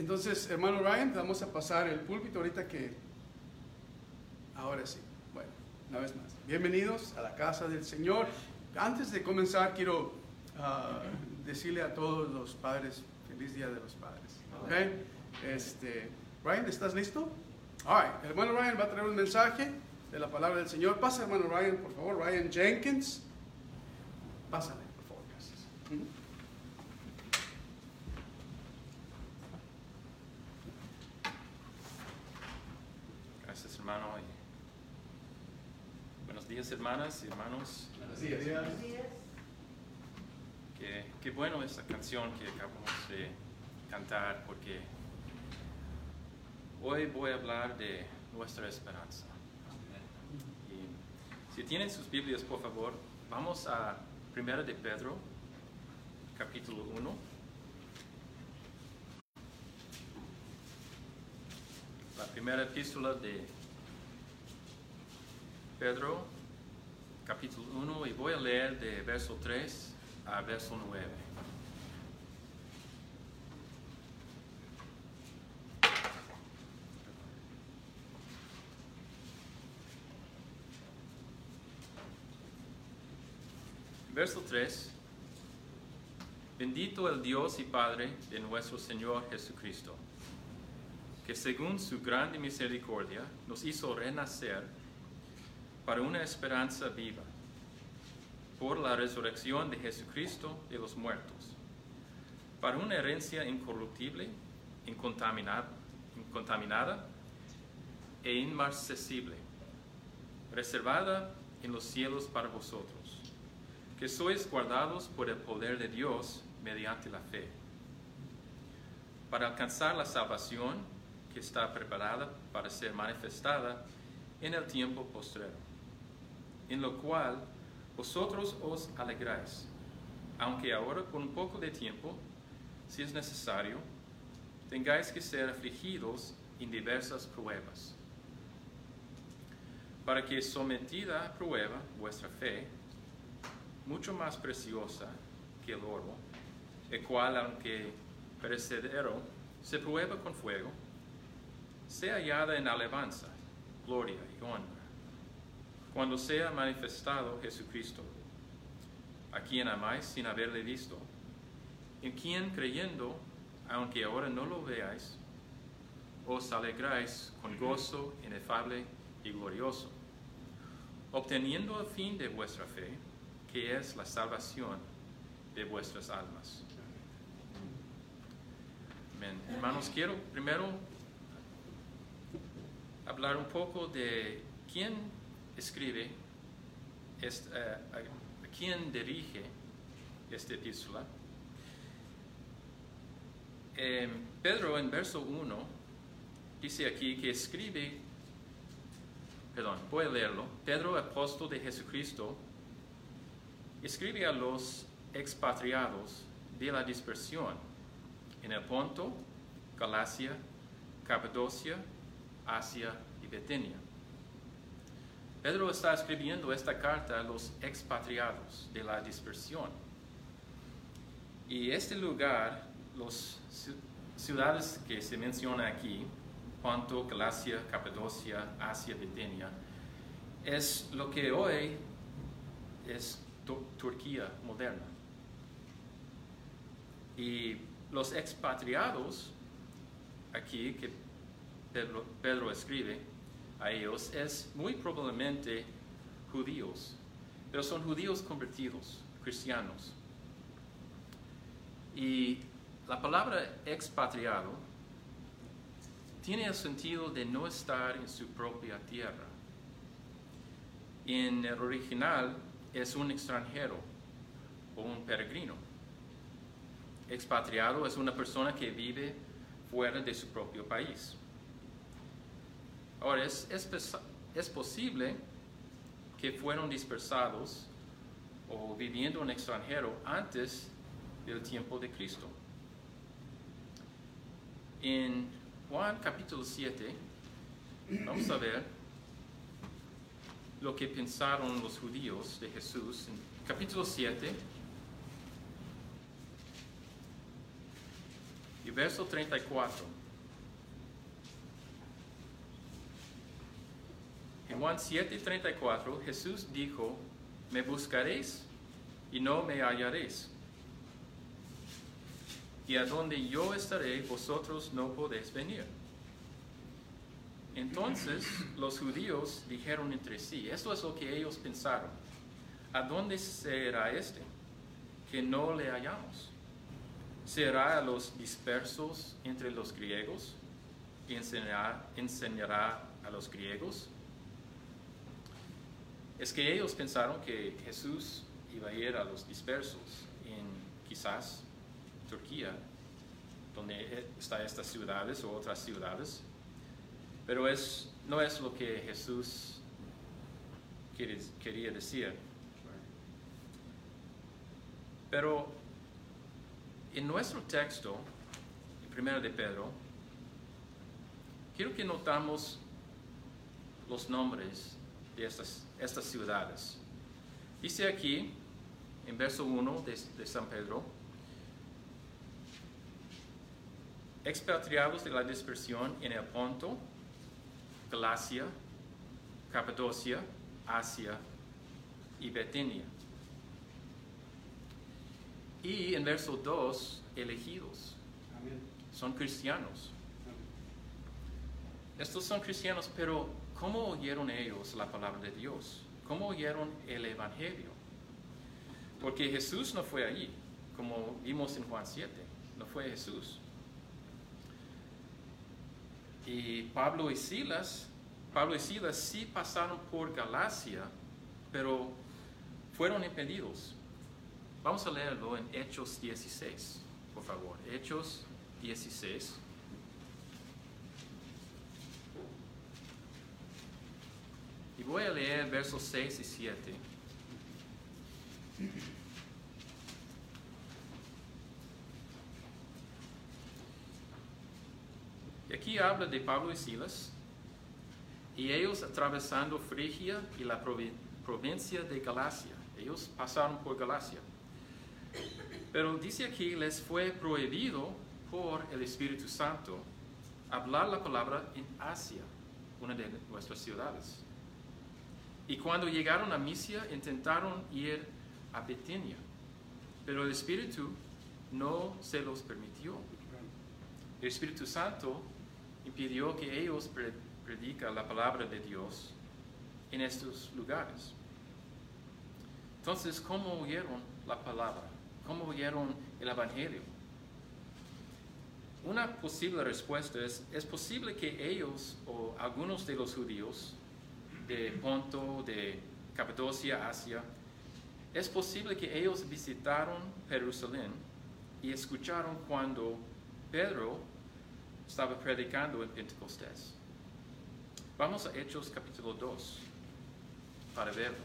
Entonces, hermano Ryan, vamos a pasar el púlpito ahorita que... Ahora sí. Bueno, una vez más. Bienvenidos a la casa del Señor. Antes de comenzar, quiero decirle a todos los padres, feliz Día de los Padres. ¿Okay? Ryan, ¿estás listo? All right. El hermano Ryan va a traer un mensaje de la palabra del Señor. Pasa, hermano Ryan, por favor. Ryan Jenkins. Pásale, por favor. Gracias. Gracias, hermano. Buenos días, hermanas y hermanos. Buenos días. Qué bueno esta canción que acabamos de cantar, porque hoy voy a hablar de nuestra esperanza. Y si tienen sus Biblias, por favor, vamos a 1 de Pedro, capítulo 1. La primera epístola de Pedro, capítulo 1, y voy a leer de verso 3 a verso 9. Verso 3. Bendito el Dios y Padre de nuestro Señor Jesucristo, que según su grande misericordia nos hizo renacer para una esperanza viva, por la resurrección de Jesucristo de los muertos, para una herencia incorruptible, incontaminada e inmarcesible, reservada en los cielos para vosotros, que sois guardados por el poder de Dios mediante la fe, para alcanzar la salvación que está preparada para ser manifestada en el tiempo postrero, en lo cual vosotros os alegráis, aunque ahora por un poco de tiempo, si es necesario, tengáis que ser afligidos en diversas pruebas, para que sometida a prueba vuestra fe, mucho más preciosa que el oro, el cual, aunque perecedero, se prueba con fuego, sea hallada en alabanza, gloria y honra, cuando sea manifestado Jesucristo, a quien amáis sin haberle visto, en quien creyendo, aunque ahora no lo veáis, os alegráis con gozo inefable y glorioso, obteniendo el fin de vuestra fe, que es la salvación de vuestras almas. Amén. Hermanos, quiero primero hablar un poco de quién escribe, a quién dirige esta epístola. Pedro en verso 1 dice aquí que voy a leerlo. Pedro, apóstol de Jesucristo, escribe a los expatriados de la dispersión en el Ponto, Galacia, Capadocia, Asia y Bitinia. Pedro está escribiendo esta carta a los expatriados de la dispersión. Y este lugar, las ciudades que se mencionan aquí, Ponto, Galacia, Capadocia, Asia, Bitinia, es lo que hoy es Turquía moderna. Y los expatriados aquí que Pedro escribe a ellos es muy probablemente judíos, pero son judíos convertidos, cristianos. Y la palabra expatriado tiene el sentido de no estar en su propia tierra. En el original es un extranjero o un peregrino. Expatriado es una persona que vive fuera de su propio país. Ahora, es posible que fueron dispersados o viviendo en extranjero antes del tiempo de Cristo. En Juan capítulo 7, vamos a ver lo que pensaron los judíos de Jesús. En capítulo 7, y Y verso 34. En Juan 7:34, Jesús dijo, me buscaréis y no me hallaréis. Y a donde yo estaré, vosotros no podéis venir. Entonces los judíos dijeron entre sí, esto es lo que ellos pensaron, ¿a dónde será este, que no le hallamos? ¿Será a los dispersos entre los griegos y enseñará a los griegos? Es que ellos pensaron que Jesús iba a ir a los dispersos en quizás Turquía, donde están estas ciudades o otras ciudades, pero no es lo que Jesús quería decir. Pero en nuestro texto, en 1 de Pedro, quiero que notamos los nombres de estas ciudades. Dice aquí, en verso 1 de San Pedro, expatriados de la dispersión en el Ponto, Galacia, Capadocia, Asia y Bitinia. Y en verso 2, elegidos. Amén. Son cristianos. Amén. Estos son cristianos, pero ¿cómo oyeron ellos la palabra de Dios? ¿Cómo oyeron el Evangelio? Porque Jesús no fue allí, como vimos en Juan 7. No fue Jesús. Y Pablo y Silas sí pasaron por Galacia, pero fueron impedidos. Vamos a leerlo en Hechos 16, por favor. Hechos 16. Y voy a leer versos 6 y 7. Y aquí habla de Pablo y Silas, y ellos atravesando Frigia y la provincia de Galacia. Ellos pasaron por Galacia. Pero dice aquí, les fue prohibido por el Espíritu Santo hablar la palabra en Asia, una de nuestras ciudades. Y cuando llegaron a Misia, intentaron ir a Bitinia, pero el Espíritu no se los permitió. El Espíritu Santo impidió que ellos predican la palabra de Dios en estos lugares. Entonces, ¿cómo oyeron la palabra? ¿Cómo oyeron el Evangelio? Una posible respuesta es posible que ellos o algunos de los judíos de Ponto, de Capadocia, Asia, es posible que ellos visitaron Jerusalén y escucharon cuando Pedro estaba predicando en Pentecostés. Vamos a Hechos capítulo 2 para verlo.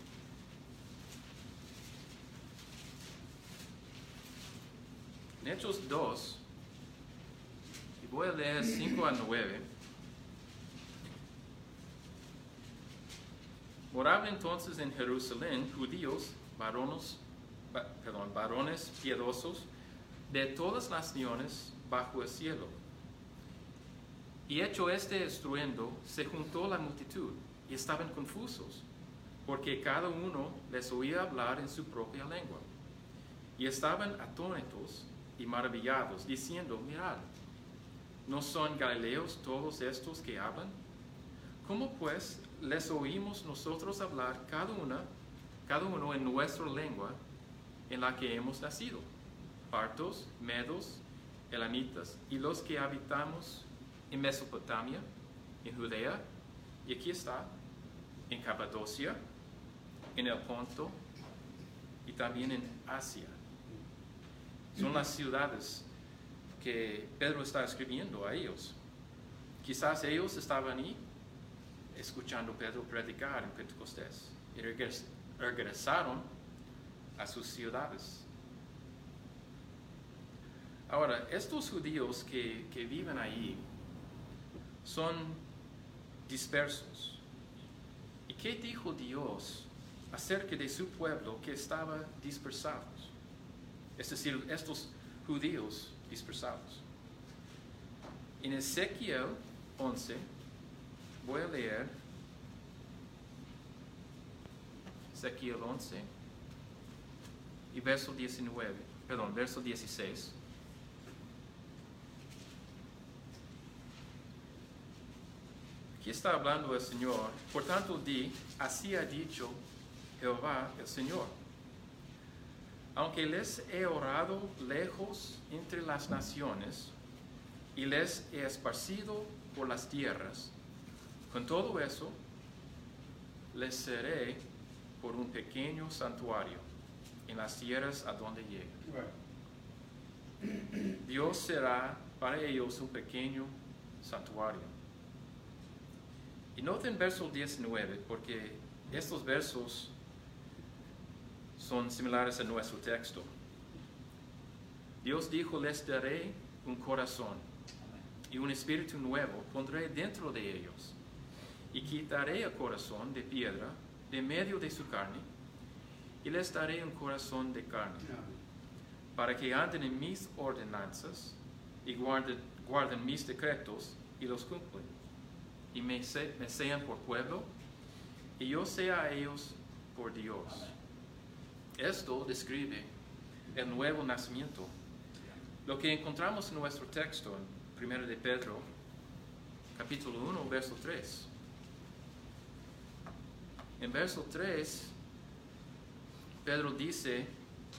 En Hechos 2, y voy a leer 5 a 9. Moraban entonces en Jerusalén judíos, varones piadosos de todas las naciones bajo el cielo. Y hecho este estruendo, se juntó la multitud y estaban confusos, porque cada uno les oía hablar en su propia lengua. Y estaban atónitos y maravillados, diciendo, mirad, ¿no son galileos todos estos que hablan? ¿Cómo pues les oímos nosotros hablar cada uno en nuestra lengua en la que hemos nacido? Partos, medos, elamitas, y los que habitamos en Mesopotamia, en Judea, y aquí está, en Capadocia, en el Ponto, y también en Asia. Son las ciudades que Pedro está escribiendo a ellos. Quizás ellos estaban ahí escuchando a Pedro predicar en Pentecostés y regresaron a sus ciudades. Ahora, estos judíos que viven ahí son dispersos. ¿Y qué dijo Dios acerca de su pueblo que estaba dispersados? Es decir, estos judíos dispersados. En Ezequiel 11, voy a leer Ezequiel 11 y verso 16. Aquí está hablando el Señor. Por tanto, así ha dicho Jehová el Señor. Aunque les he orado lejos entre las naciones y les he esparcido por las tierras, con todo eso les seré por un pequeño santuario en las tierras a donde llegue. Dios será para ellos un pequeño santuario. Y noten verso 19, porque estos versos son similares a nuestro texto. Dios dijo, les daré un corazón y un espíritu nuevo pondré dentro de ellos. Y quitaré el corazón de piedra de medio de su carne y les daré un corazón de carne, para que anden en mis ordenanzas y guarden mis decretos y los cumplen. Y me sean por pueblo y yo sea a ellos por Dios. Esto describe el nuevo nacimiento. Lo que encontramos en nuestro texto, en 1 de Pedro, capítulo 1, verso 3. En verso 3, Pedro dice,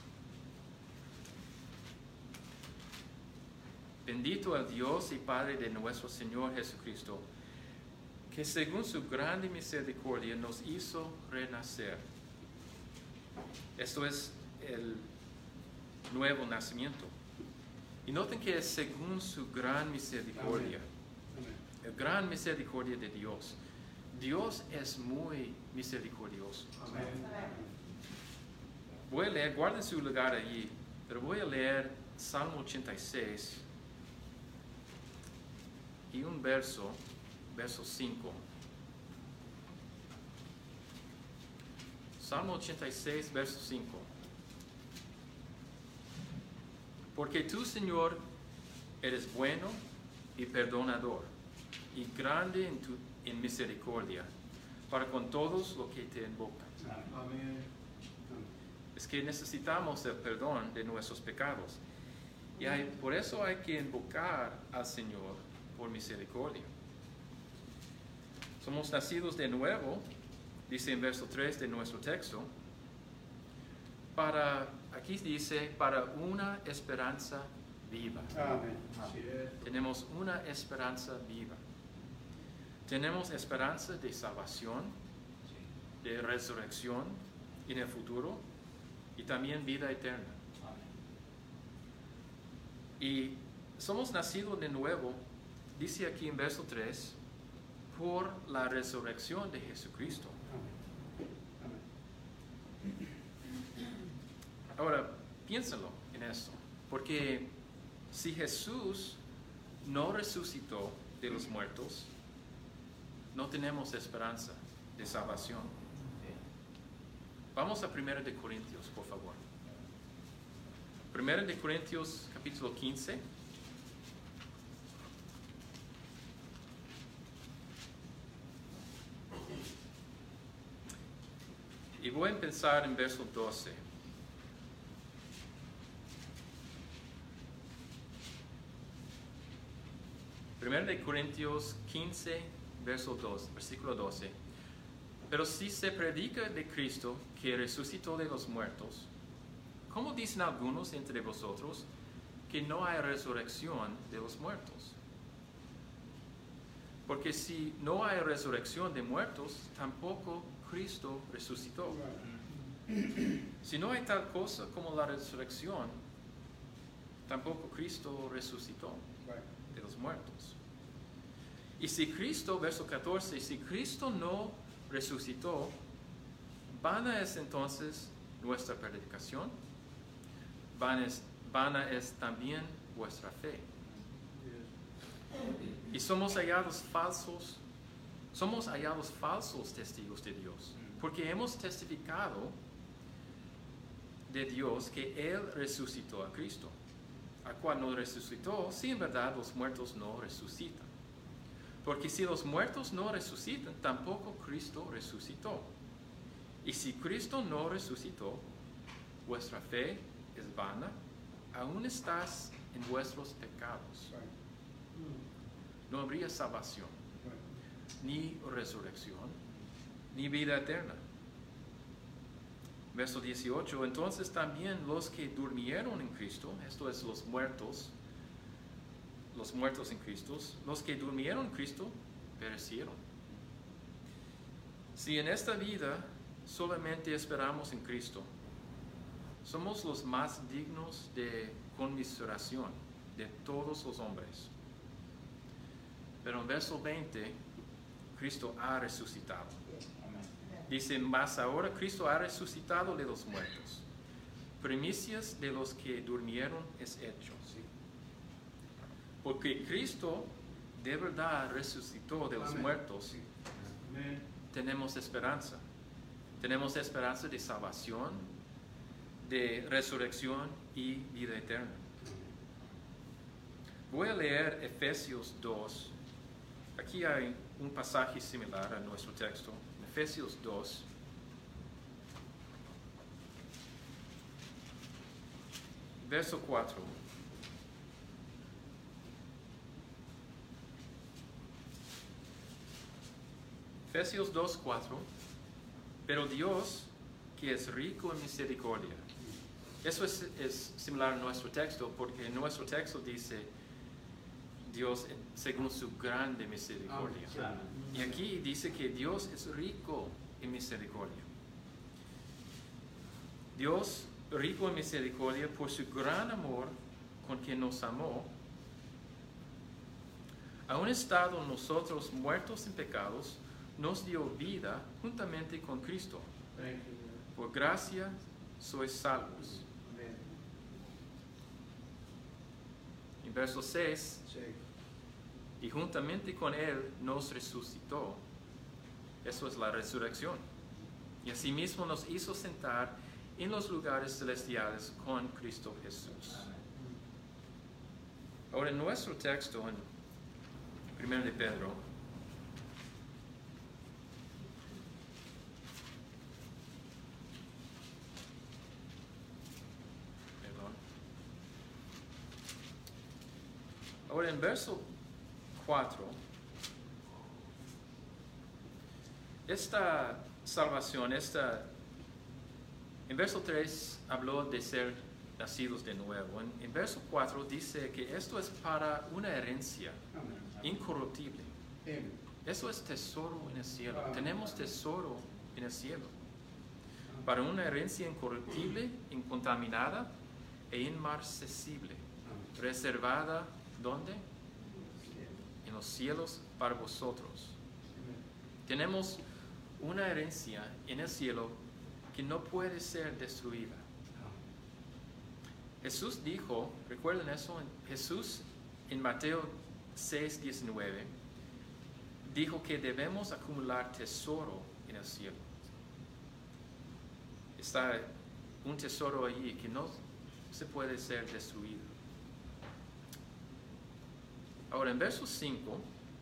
bendito el Dios y Padre de nuestro Señor Jesucristo, que según su grande misericordia nos hizo renacer. Esto es el nuevo nacimiento. Y noten que es según su gran misericordia. El gran misericordia de Dios. Dios es muy misericordioso. Voy a leer, guarden su lugar allí, pero voy a leer Salmo 86 y un verso 5. Salmo 86, verso 5. Porque tú, Señor, eres bueno y perdonador, y grande en misericordia, para con todos los que te invocan. Amén. Es que necesitamos el perdón de nuestros pecados. Y por eso hay que invocar al Señor por misericordia. Somos nacidos de nuevo, dice en verso 3 de nuestro texto, aquí dice, para una esperanza viva. Amén. Tenemos una esperanza viva. Tenemos esperanza de salvación, de resurrección en el futuro y también vida eterna. Y somos nacidos de nuevo, dice aquí en verso 3, por la resurrección de Jesucristo. Ahora, piénsalo en esto, porque si Jesús no resucitó de los muertos, no tenemos esperanza de salvación. Vamos a 1 de Corintios, por favor. 1 de Corintios, capítulo 15. Y voy a empezar en verso 12. Primero de Corintios 15, versículo 12. Pero si se predica de Cristo que resucitó de los muertos, ¿cómo dicen algunos entre vosotros que no hay resurrección de los muertos? Porque si no hay resurrección de muertos, tampoco Cristo resucitó. Si no hay tal cosa como la resurrección, tampoco Cristo resucitó de los muertos. Y si Cristo, verso 14, si Cristo no resucitó, vana es entonces nuestra predicación, vana es también vuestra fe. Y somos hallados falsos testigos de Dios, porque hemos testificado de Dios que Él resucitó a Cristo, al cual no resucitó, si en verdad los muertos no resucitan. Porque si los muertos no resucitan, tampoco Cristo resucitó. Y si Cristo no resucitó, vuestra fe es vana, aún estás en vuestros pecados. No habría salvación, ni resurrección, ni vida eterna. Verso 18, entonces también los que durmieron en Cristo, esto es los muertos en Cristo, los que durmieron en Cristo perecieron. Si en esta vida solamente esperamos en Cristo, somos los más dignos de conmiseración de todos los hombres. Pero en verso 20, Cristo ha resucitado. Dice, mas ahora Cristo ha resucitado de los muertos. Primicias de los que durmieron es hecho. Porque Cristo de verdad resucitó de los muertos. Tenemos esperanza. Tenemos esperanza de salvación, de resurrección y vida eterna. Voy a leer Efesios 2. Aquí hay un pasaje similar a nuestro texto. Efesios 2. Verso 4. Efesios 2, 4. Pero Dios, que es rico en misericordia. Eso es similar a nuestro texto, porque en nuestro texto dice Dios según su grande misericordia. Y aquí dice que Dios es rico en misericordia. Dios rico en misericordia por su gran amor con que nos amó, aun estando nosotros muertos en pecados, nos dio vida juntamente con Cristo. Por gracia sois salvos. En verso 6, y juntamente con Él nos resucitó. Eso es la resurrección. Y asimismo nos hizo sentar en los lugares celestiales con Cristo Jesús. Ahora en nuestro texto, en 1 de Pedro, ahora en verso 4, esta salvación, en verso 3 habló de ser nacidos de nuevo. En verso 4 dice que esto es para una herencia incorruptible. Eso es tesoro en el cielo. Tenemos tesoro en el cielo. Para una herencia incorruptible, incontaminada e inmarcesible. Reservada, ¿dónde? En los cielos para vosotros. Tenemos una herencia en el cielo que no puede ser destruida. Jesús dijo, recuerden eso, Jesús en Mateo 6:19 dijo que debemos acumular tesoro en el cielo. Está un tesoro allí que no se puede ser destruido. Ahora en verso 5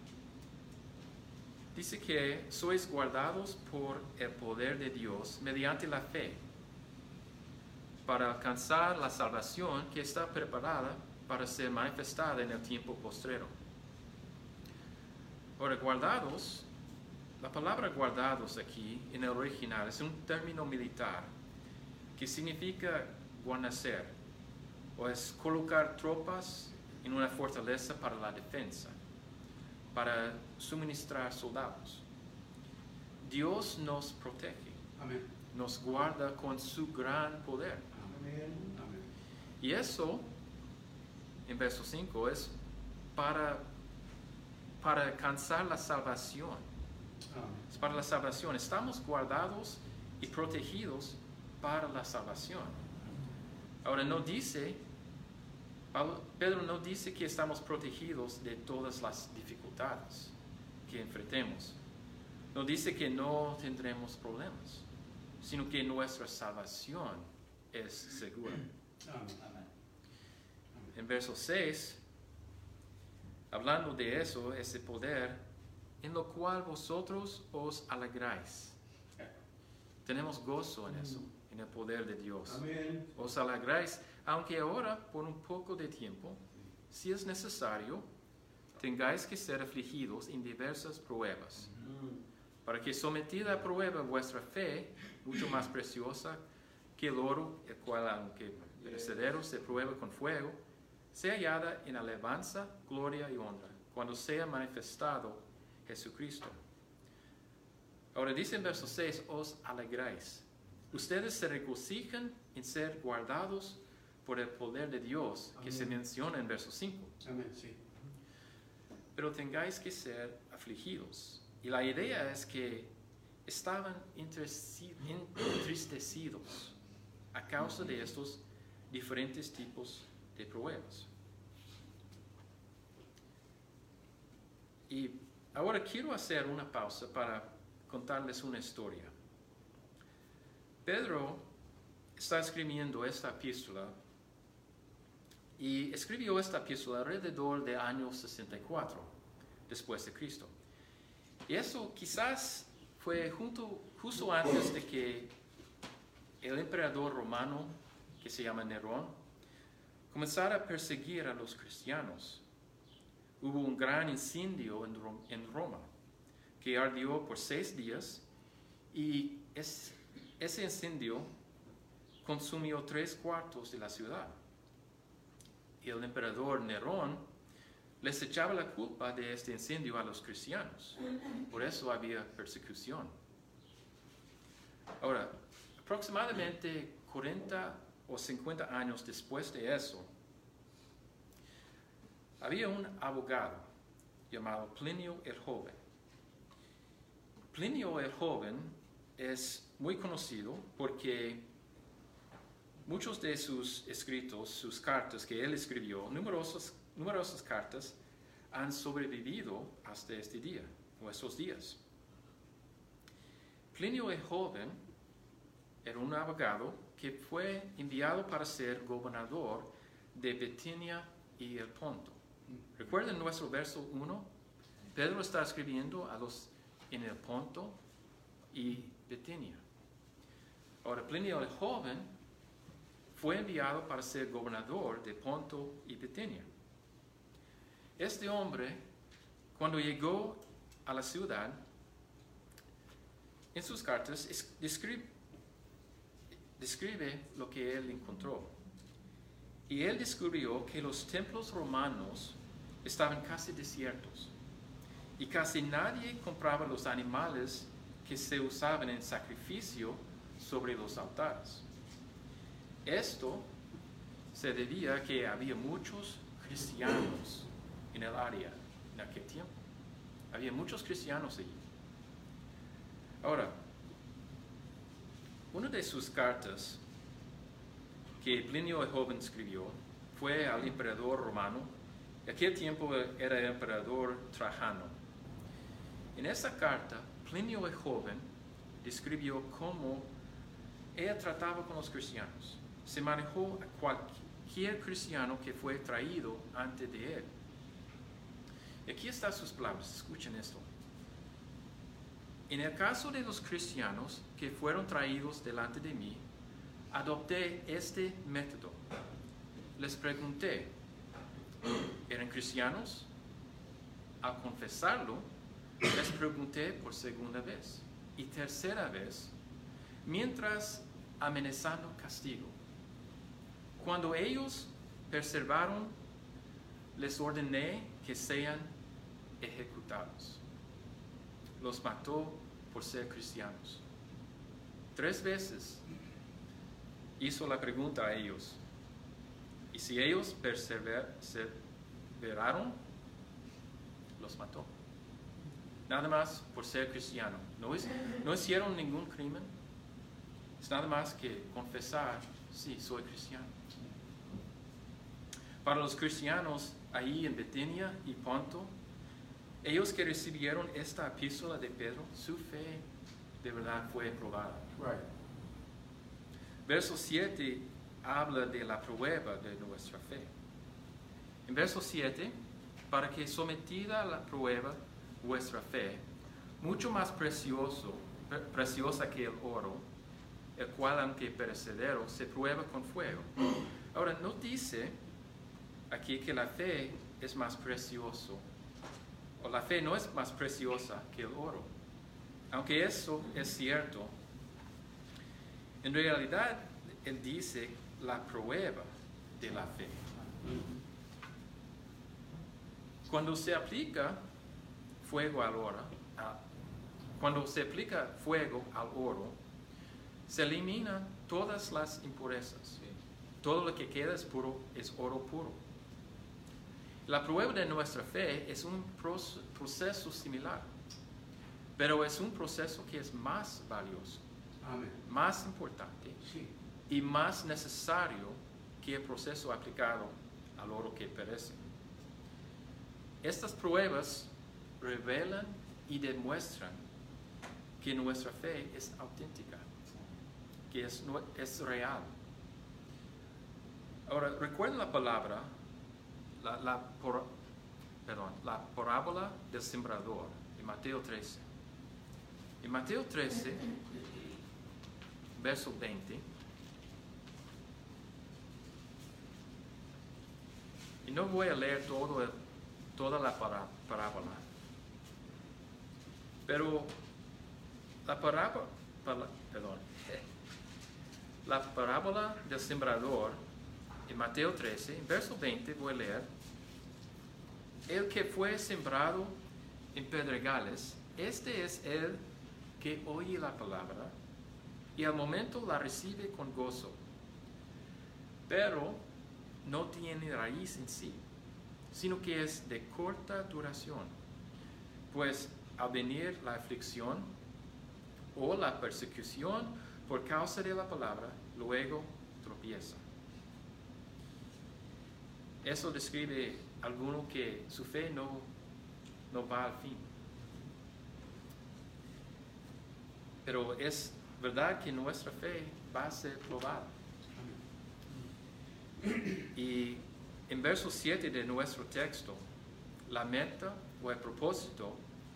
dice que sois guardados por el poder de Dios mediante la fe para alcanzar la salvación que está preparada para ser manifestada en el tiempo postrero. Ahora, guardados, la palabra guardados aquí en el original es un término militar que significa guarnecer, o es colocar tropas en una fortaleza para la defensa, para suministrar soldados. Dios nos protege, Amén. nos guarda con su gran poder. Amén. Y eso, en verso 5, es para alcanzar la salvación. Es para la salvación. Estamos guardados y protegidos para la salvación. Ahora no dice, Pedro no dice que estamos protegidos de todas las dificultades que enfrentemos. No dice que no tendremos problemas, sino que nuestra salvación es segura. en verso 6, hablando de eso, ese poder, en lo cual vosotros os alegráis. Tenemos gozo en eso, en el poder de Dios. Amén. Os alegráis, aunque ahora, por un poco de tiempo, si es necesario, tengáis que ser afligidos en diversas pruebas, para que sometida a prueba vuestra fe, mucho más preciosa que el oro, el cual aunque perecedero se prueba con fuego, sea hallada en alabanza, gloria y honra, cuando sea manifestado Jesucristo. Ahora dice en verso 6, os alegráis. Ustedes se regocijan en ser guardados por el poder de Dios, que se menciona en verso 5. Amén, sí. Pero tengáis que ser afligidos. Y la idea es que estaban entristecidos a causa de estos diferentes tipos de pruebas. Y ahora quiero hacer una pausa para contarles una historia. Pedro está escribiendo esta epístola y escribió esta epístola alrededor del año 64 después de Cristo. Y eso quizás fue justo antes de que el emperador romano, que se llama Nerón, comenzara a perseguir a los cristianos. Hubo un gran incendio en Roma que ardió por 6 días y ese incendio consumió 3/4 de la ciudad. Y el emperador Nerón les echaba la culpa de este incendio a los cristianos. Por eso había persecución. Ahora, aproximadamente 40 o 50 años después de eso, había un abogado llamado Plinio el Joven. Plinio el Joven es muy conocido porque muchos de sus escritos, sus cartas que él escribió, numerosas cartas, han sobrevivido hasta este día, o estos días. Plinio el Joven era un abogado que fue enviado para ser gobernador de Bitinia y el Ponto. Recuerden nuestro verso 1, Pedro está escribiendo a los en el Ponto y Bitinia. Ahora, Plinio el Joven fue enviado para ser gobernador de Ponto y Bitinia. Este hombre, cuando llegó a la ciudad, en sus cartas describe lo que él encontró. Y él descubrió que los templos romanos estaban casi desiertos y casi nadie compraba los animales que se usaban en sacrificio sobre los altares. Esto se debía a que había muchos cristianos en el área en aquel tiempo. Había muchos cristianos allí. Ahora, una de sus cartas que Plinio el Joven escribió fue al emperador romano. En aquel tiempo era el emperador Trajano. En esa carta, Plinio el Joven describió cómo él trataba con los cristianos. Se manejó a cualquier cristiano que fue traído antes de él. Y aquí están sus palabras, escuchen esto. En el caso de los cristianos que fueron traídos delante de mí, adopté este método. Les pregunté, ¿eran cristianos? Al confesarlo, les pregunté por segunda vez y tercera vez, mientras amenazando castigo. Cuando ellos perseveraron, les ordené que sean ejecutados. Los mató por ser cristianos. 3 veces hizo la pregunta a ellos. Y si ellos perseveraron, los mató. Nada más por ser cristiano. No hicieron ningún crimen. Es nada más que confesar, sí, soy cristiano. Para los cristianos ahí en Bitinia y Ponto, ellos que recibieron esta epístola de Pedro, su fe de verdad fue probada. Right. Verso 7 habla de la prueba de nuestra fe. En verso 7, para que sometida a la prueba vuestra fe, mucho más preciosa que el oro, el cual aunque perecedero, se prueba con fuego. Ahora, no dice aquí que la fe es más precioso, o la fe no es más preciosa que el oro. Aunque eso es cierto, en realidad él dice la prueba de la fe. Cuando se aplica fuego al oro, se eliminan todas las impurezas. Todo lo que queda es puro, es oro puro. La prueba de nuestra fe es un proceso similar, pero es un proceso que es más valioso, Amén. más importante Sí. y más necesario que el proceso aplicado al oro que perece. Estas pruebas revelan y demuestran que nuestra fe es auténtica, que es real. Ahora, recuerden la palabra, la parábola del sembrador de Mateo 13. En Mateo 13, verso 20, y no voy a leer toda la parábola, pero la parábola del sembrador en Mateo 13, en verso 20 voy a leer: el que fue sembrado en pedregales, este es el que oye la palabra y al momento la recibe con gozo, pero no tiene raíz en sí, sino que es de corta duración, pues al venir la aflicción o la persecución por causa de la palabra, luego tropieza. Eso describe a alguno que su fe no va al fin. Pero es verdad que nuestra fe va a ser probada. Y en verso 7 de nuestro texto, la meta o el propósito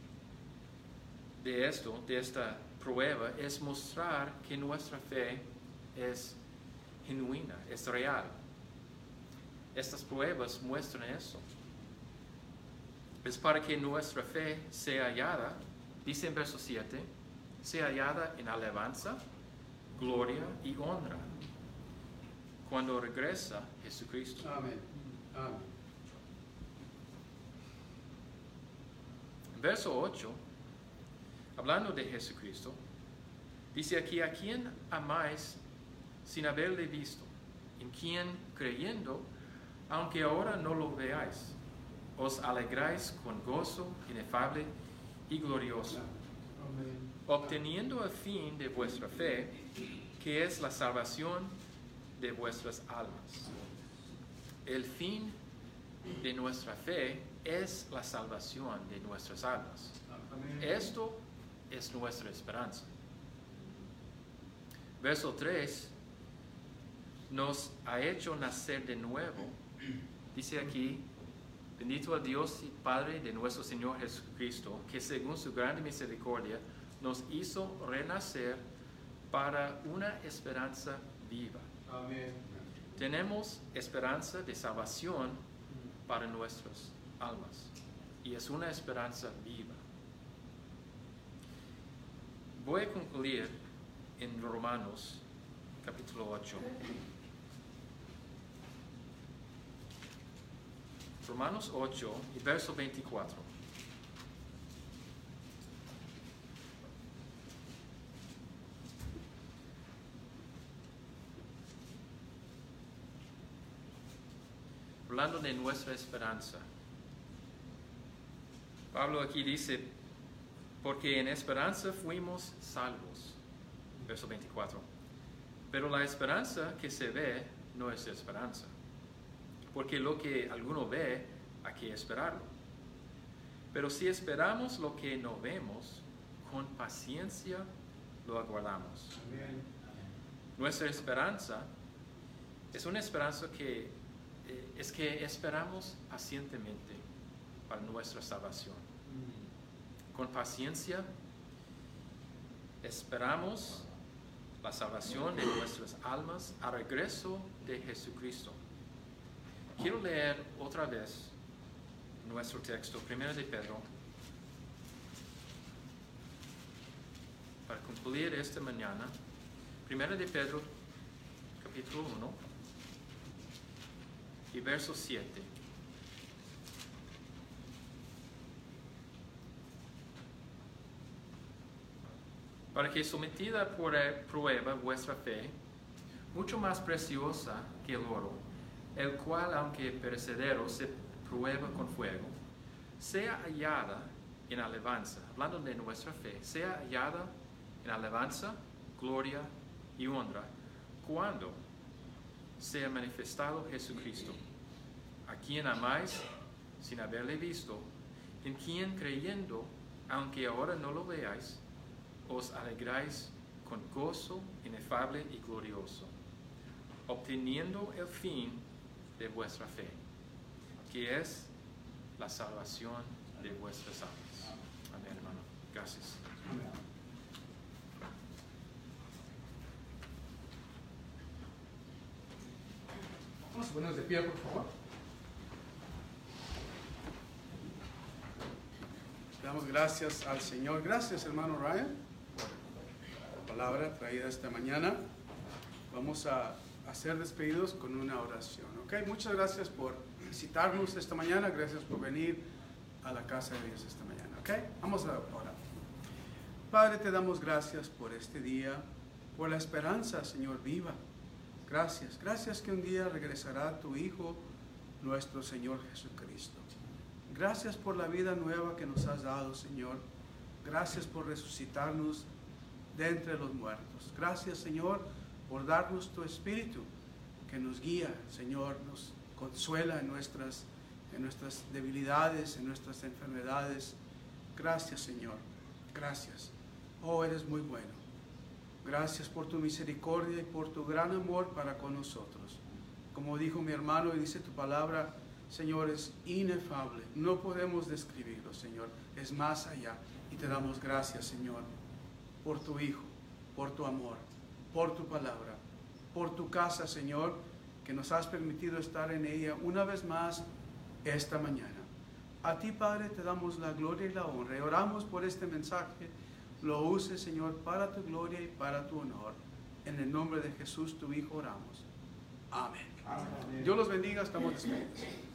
de esta prueba, es mostrar que nuestra fe es genuina, es real. Estas pruebas muestran eso. Es para que nuestra fe sea hallada, dice en verso 7, sea hallada en alabanza, gloria y honra cuando regresa Jesucristo. Amén. Amén. Verso 8, hablando de Jesucristo, dice aquí: a quien amáis sin haberle visto, en quien creyendo, aunque ahora no lo veáis, os alegráis con gozo inefable y glorioso, Amén. obteniendo el fin de vuestra fe, que es la salvación de vuestras almas. El fin de nuestra fe es la salvación de nuestras almas. Amén. Esto es nuestra esperanza. Verso 3, nos ha hecho nacer de nuevo. Dice aquí: bendito el Dios y Padre de nuestro Señor Jesucristo, que según su grande misericordia nos hizo renacer para una esperanza viva. Amén. Tenemos esperanza de salvación para nuestras almas, y es una esperanza viva. Voy a concluir en Romanos capítulo 8. Romanos 8 y verso 24. Hablando de nuestra esperanza, Pablo aquí dice: porque en esperanza fuimos salvos. Verso 24. Pero la esperanza que se ve no es esperanza, porque lo que alguno ve, hay que esperarlo. Pero si esperamos lo que no vemos, con paciencia lo aguardamos. Amén. Nuestra esperanza es una esperanza que es que esperamos pacientemente para nuestra salvación. Con paciencia esperamos la salvación de nuestras almas al regreso de Jesucristo. Quiero leer otra vez nuestro texto, 1 de Pedro, para concluir esta mañana. 1 de Pedro, capítulo 1, y verso 7. Para que sometida por prueba vuestra fe, mucho más preciosa que el oro, el cual, aunque perecedero, se prueba con fuego, sea hallada en alabanza, hablando de nuestra fe, sea hallada en alabanza, gloria y honra, cuando sea manifestado Jesucristo, a quien amáis sin haberle visto, en quien creyendo, aunque ahora no lo veáis, os alegráis con gozo inefable y glorioso, obteniendo el fin de vuestra fe, que es la salvación de vuestras almas. Amén, hermano. Gracias. Amén. Vamos a ponernos de pie, por favor. Damos gracias al Señor. Gracias, hermano Ryan, por la palabra traída esta mañana. Vamos a ser despedidos con una oración. ¿Ok? Muchas gracias por visitarnos esta mañana. Gracias por venir a la casa de Dios esta mañana. ¿Ok? Vamos a orar. Padre, te damos gracias por este día, por la esperanza, Señor, viva. Gracias. Gracias que un día regresará tu Hijo, nuestro Señor Jesucristo. Gracias por la vida nueva que nos has dado, Señor. Gracias por resucitarnos de entre los muertos. Gracias, Señor, por darnos tu Espíritu que nos guía, Señor, nos consuela en nuestras debilidades, en nuestras enfermedades. Gracias, Señor. Gracias. Oh, eres muy bueno. Gracias por tu misericordia y por tu gran amor para con nosotros. Como dijo mi hermano y dice tu palabra, Señor, es inefable. No podemos describirlo, Señor. Es más allá. Y te damos gracias, Señor, por tu Hijo, por tu amor, por tu palabra, por tu casa, Señor, que nos has permitido estar en ella una vez más esta mañana. A ti, Padre, te damos la gloria y la honra. Y oramos por este mensaje. Lo uses, Señor, para tu gloria y para tu honor. En el nombre de Jesús, tu Hijo, oramos. Amén. Amén. Dios los bendiga. Estamos despedidos.